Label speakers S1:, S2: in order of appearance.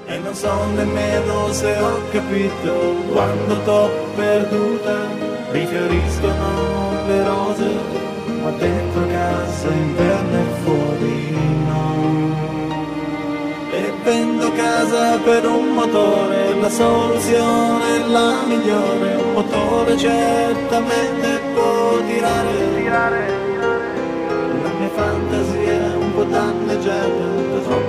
S1: E non so nemmeno se ho capito quando t'ho perduta rifioriscono le rose, ma dentro casa inverno e fuori no. E vendo casa per un motore, la soluzione è la migliore, un motore certamente può tirare. La mia fantasia è un po' danneggiata da troppo